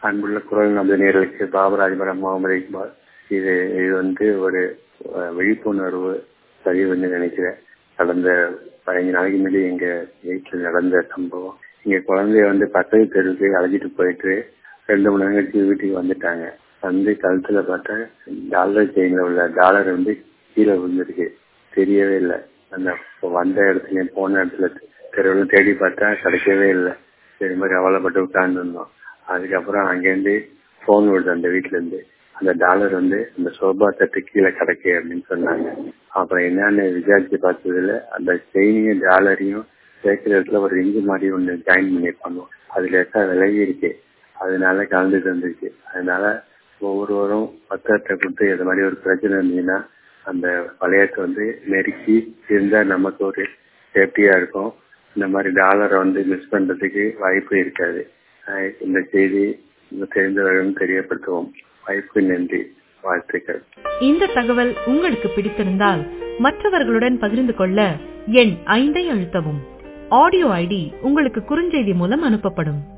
அன்புள்ள குரல் நமது நேர்களுக்கு பாபராஜபுரம் முகமது இக்பால். இது ஒரு விழிப்புணர்வு பதிவுன்னு நினைக்கிறேன். கடந்த 15 நாளைக்கு முன்னாடி எங்க வீட்டில் நடந்த சம்பவம். இங்க குழந்தைய பக்கத்து தெருவுக்கு அழைச்சிட்டு போயிட்டு 2 மணி நேரம் கழிச்சு வீட்டுக்கு வந்துட்டாங்க. கழுத்துல பார்த்தா டாலர் செயின்ல உள்ள டாலர் கீழே விழுந்திருக்கு. தெரியவே இல்லை. அந்த வந்த இடத்துல போன இடத்துல தெருவில் தேடி பார்த்தா கிடைக்கவே இல்லை. சரி மாதிரி அவலப்பட்டு உட்கார்ந்து இருந்தோம். அதுக்கப்புறம் அங்கேருந்து போன் வருது அந்த வீட்டுல இருந்து. அந்த டாலர் அந்த சோபா தட்டு கீழே கிடக்கு அப்படின்னு சொன்னாங்க. அப்புறம் என்னன்னு விசாரிச்சு பார்த்ததுல அந்த செயினையும் டாலரையும் சேர்க்கிற இடத்துல ஒரு ரிங்கு மாதிரி ஒண்ணு ஜாயின் பண்ணிருப்பாங்க. அதுல விலகி இருக்கு. அதனால கலந்துட்டு வந்துருக்கு. அதனால ஒவ்வொருவரும் பத்திரத்தை கொடுத்து இது மாதிரி ஒரு பிரச்சனை இருந்ததுன்னா அந்த வளையத்தை நெருக்கி இருந்தா நமக்கு ஒரு சேஃப்டியா இருக்கும். இந்த மாதிரி டாலரை மிஸ் பண்றதுக்கு வாய்ப்பு இருக்காது. இந்த செய்தி தெரிந்தவர்களும் தெரியப்படுத்துவோம். வாய்ப்பு நன்றி, வாழ்த்துக்கள். இந்த தகவல் உங்களுக்கு பிடித்திருந்தால் மற்றவர்களுடன் பகிர்ந்து கொள்ள எண் 5 அழுத்தவும். ஆடியோ ஐடி உங்களுக்கு குறுஞ்செய்தி மூலம் அனுப்பப்படும்.